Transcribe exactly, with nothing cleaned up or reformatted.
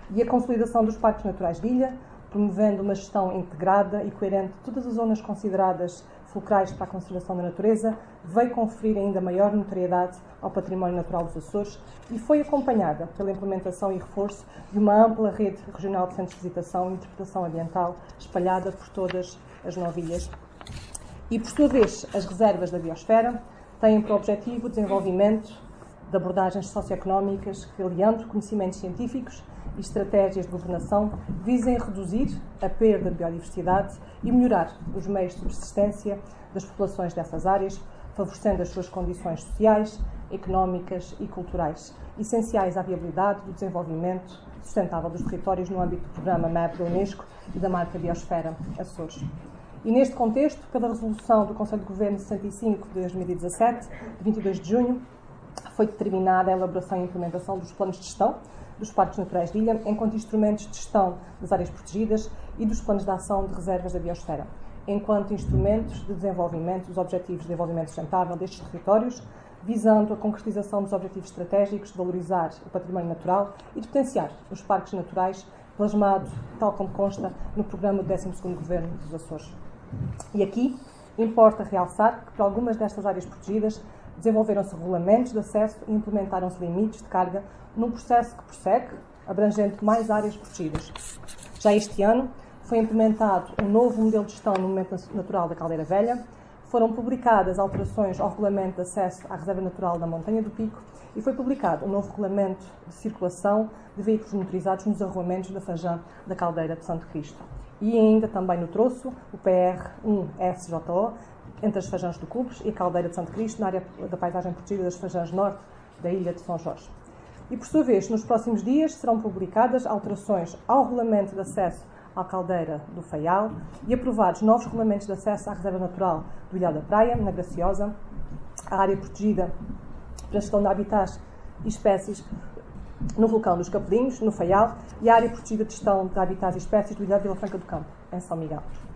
e a consolidação dos parques naturais de ilha, promovendo uma gestão integrada e coerente de todas as zonas consideradas fulcrais para a conservação da natureza, veio conferir ainda maior notoriedade ao património natural dos Açores e foi acompanhada pela implementação e reforço de uma ampla rede regional de centros de visitação e interpretação ambiental espalhada por todas as nove ilhas. E, por sua vez, as reservas da biosfera têm por objetivo o desenvolvimento de abordagens socioeconómicas que, aliando conhecimentos científicos e estratégias de governação, visem reduzir a perda de biodiversidade e melhorar os meios de subsistência das populações dessas áreas, favorecendo as suas condições sociais, económicas e culturais, essenciais à viabilidade do desenvolvimento sustentável dos territórios no âmbito do programa M A P da Unesco e da marca Biosfera Açores. E neste contexto, pela resolução do Conselho de Governo sessenta e cinco de dois mil e dezassete, de vinte e dois de junho, foi determinada a elaboração e implementação dos planos de gestão dos parques naturais de ilha, enquanto instrumentos de gestão das áreas protegidas e dos planos de ação de reservas da biosfera, enquanto instrumentos de desenvolvimento dos Objetivos de Desenvolvimento Sustentável destes territórios, visando a concretização dos objetivos estratégicos de valorizar o património natural e de potenciar os parques naturais, plasmado, tal como consta, no programa do décimo segundo Governo dos Açores. E aqui importa realçar que, para algumas destas áreas protegidas, desenvolveram-se regulamentos de acesso e implementaram-se limites de carga num processo que prossegue, abrangendo mais áreas protegidas. Já este ano, foi implementado um novo modelo de gestão no momento natural da Caldeira Velha, foram publicadas alterações ao regulamento de acesso à Reserva Natural da Montanha do Pico e foi publicado um novo regulamento de circulação de veículos motorizados nos arruamentos da Fajã da Caldeira de Santo Cristo. E ainda também no troço, o P R um S J O, entre as Fajãs do Cubes e a Caldeira de Santo Cristo, na área da paisagem protegida das Fajãs Norte da Ilha de São Jorge. E, por sua vez, nos próximos dias serão publicadas alterações ao regulamento de acesso à Caldeira do Faial e aprovados novos regulamentos de acesso à Reserva Natural do Ilhau da Praia, na Graciosa, a área protegida para a gestão de habitats e espécies no vulcão dos Capelinhos, no Faial, e a área protegida de gestão de habitats e espécies do Ilhau de Vila Franca do Campo, em São Miguel.